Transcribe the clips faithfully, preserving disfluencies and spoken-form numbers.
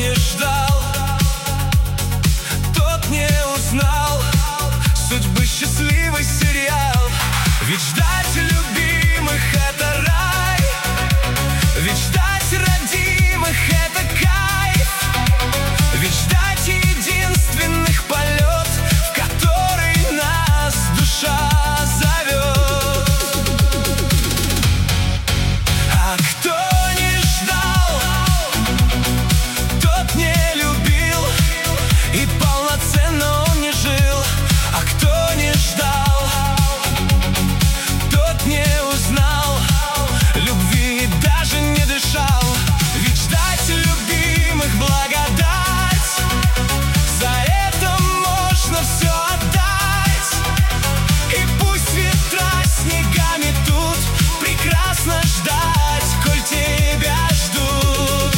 не ждал, тот не узнал судьбы счастливый сериал. Ведь ждать любимых — это рай, ведь ждать родимых — это кайф, ведь ждать единственных полет, в который нас душа зовет. А кто не ждал, тот не любил, и полноценно он не жил. А кто не ждал, тот не узнал любви и даже не дышал. Ведь ждать любимых — благодать, за это можно все отдать. И пусть ветра снегами тут, прекрасно ждать, коль тебя ждут.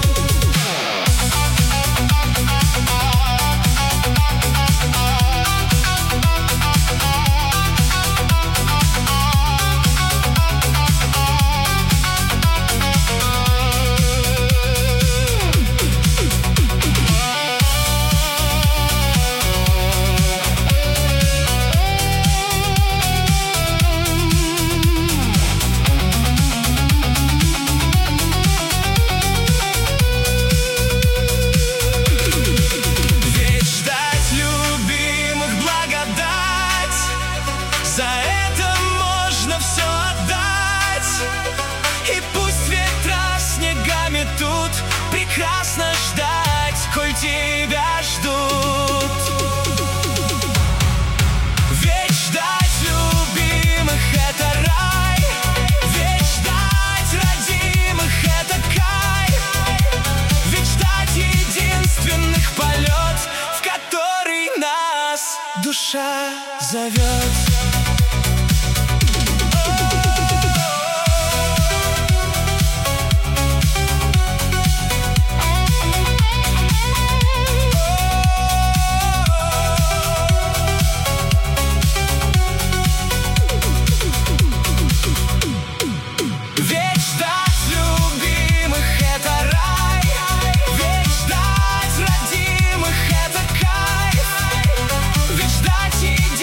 За это можно все отдать. И пусть ветра снегами тут, прекрасно ждать, коль тебя ждут. Ведь ждать любимых — это рай, ведь ждать родимых — это кайф, ведь ждать единственных полет, в который нас душа зовет.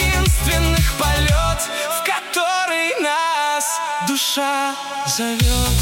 Душа зовет.